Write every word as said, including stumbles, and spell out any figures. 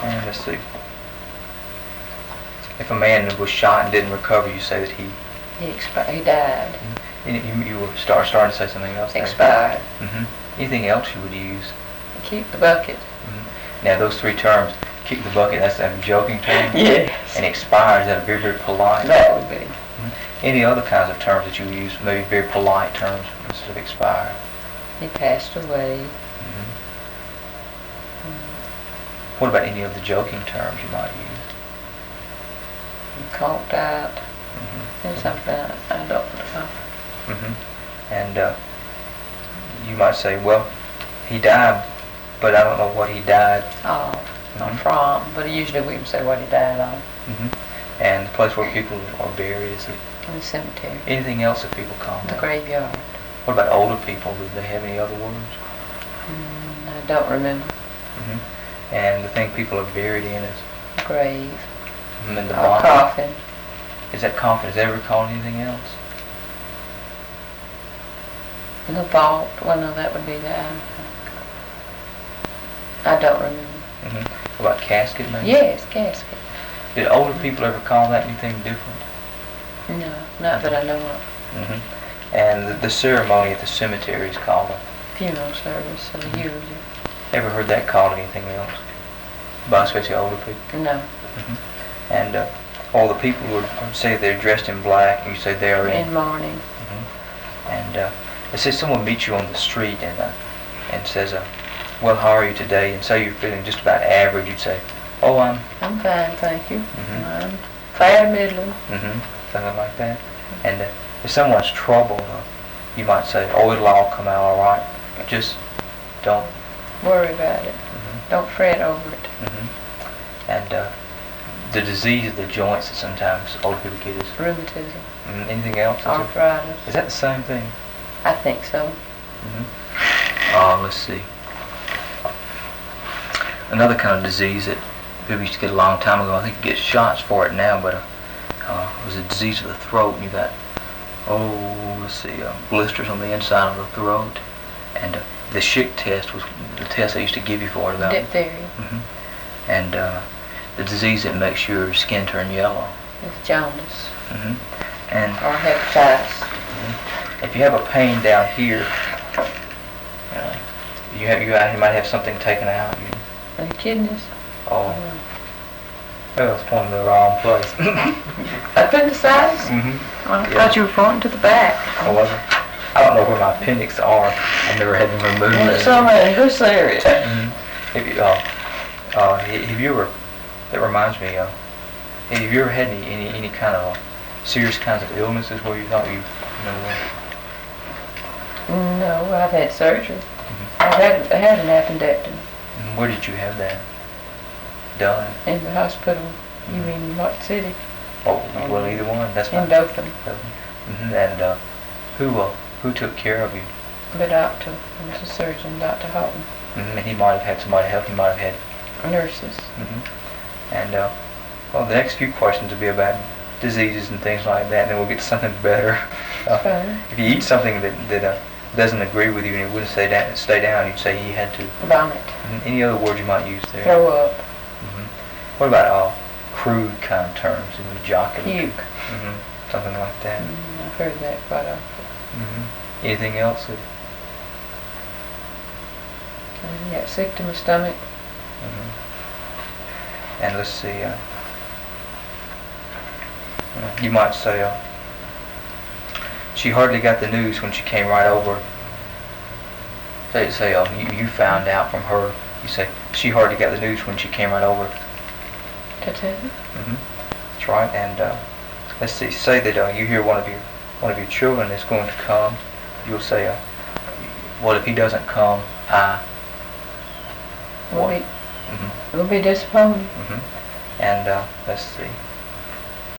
And let's see. If a man was shot and didn't recover, you say that he... He expired. He died. You, you, you were start, starting to say something else there. Expired. Mm-hmm. Anything else you would use? Keep the bucket. Mm-hmm. Now those three terms, keep the bucket, that's a joking term? Yes. And expire, is that a very, very polite? That would be. Mm-hmm. Any other kinds of terms that you use, maybe very polite terms instead of expire? He passed away. Mm-hmm. Mm-hmm. What about any of the joking terms you might use? He conked out. Mm-hmm. And something I, I don't know. Mm-hmm. And uh, you might say, well, he died, but I don't know what he died. Oh, not Mm-hmm. from, but usually we can say what he died on. Mm-hmm. And the place where people are buried, is it? In the cemetery. Anything else that people call The that? graveyard. What about older people? Do they have any other words? Mm, I don't remember. Mm-hmm. And the thing people are buried in is? Grave. Mm-hmm. And the Or body? coffin. Is that coffin? Is that ever called anything else? The vault. Well, no, that would be that. I don't remember. Mm-hmm. What about casket, maybe? Yes, casket. Did older people ever call that anything different? No, not that I know of. Mm-hmm. And the, the ceremony at the cemetery is called a... Funeral service, so Mm-hmm. usually. Ever heard that called anything else? By especially older people? No. Mm-hmm. And uh, all the people would say they're dressed in black, and you say they are in... In mourning. Mm-hmm. And uh, let's say someone meets you on the street and uh, and says, uh, well, how are you today? And say you're feeling just about average, you'd say, oh, I'm... I'm fine, thank you. Mm-hmm. I'm fair middling. Mm-hmm. Something like that. And uh, if someone's troubled, uh, you might say, oh, it'll all come out all right. Just don't... Worry about it. Mm-hmm. Don't fret over it. Mm-hmm. And uh, the disease of the joints that sometimes older people get is... Rheumatism. Mm, anything else? Is, it, Arthritis. is that the same thing? I think so. Mm-hmm. Uh, let's see. Another kind of disease that people used to get a long time ago, I think you get shots for it now, but uh, uh, it was a disease of the throat, and you got, oh, let's see, uh, blisters on the inside of the throat. And uh, the Schick test was the test they used to give you for it. About Diphtheria. Mm-hmm. And uh, the disease that makes your skin turn yellow. It's jaundice. Mm-hmm. And Or hepatitis. mm-hmm. if you have a pain down here, uh, you have you, you might have something taken out. You, And the kidneys. oh, that was pointing to the wrong place. Appendicitis? Mm-hmm. Well, I Yeah. thought you were pointing to the back. I wasn't. I don't know where my appendix are. I've never had them removed. There's some in this area. Mm-hmm. Have you, uh, uh, have you ever? That reminds me. Uh, have you ever had any any, any kind of uh, serious kinds of illnesses where you thought you, you know? Uh, No, I've had surgery. mm-hmm. I've had, I had an appendectomy And where did you have that done? in the hospital. You mean what city? Oh, well, either one. That's In fine. Dothan. Mm-hmm. And uh, who uh, who took care of you? The doctor, he was a surgeon, Doctor Houghton. Mm-hmm. And he might have had somebody help. He might have had. Nurses. Mm-hmm. And uh, well, the next few questions will be about diseases and things like that, and then we'll get to something better. Uh, Fine. if you eat something that that uh, doesn't agree with you and it wouldn't stay down, stay down, you'd say you had to. Vomit. Mm-hmm. Any other words you might use there? Throw up. Mm-hmm. What about uh, crude kind of terms? You know, jocular. Puke. Mm-hmm. Something like that. Mm, I've heard that quite often. Mm-hmm. Anything else? That, I got sick to my stomach. mm-hmm. And let's see. Uh, you might say, uh, she hardly got the news when she came right over. Say, say, um, you, you found out from her. You say, she hardly got the news when she came right over. To tell you? Mm-hmm. That's right. And uh, let's see. Say that uh, you hear one of your one of your children is going to come. You'll say, uh, well, if he doesn't come, I. We'll What? be, Mm-hmm. we'll be disappointed. Mm-hmm. And uh, let's see.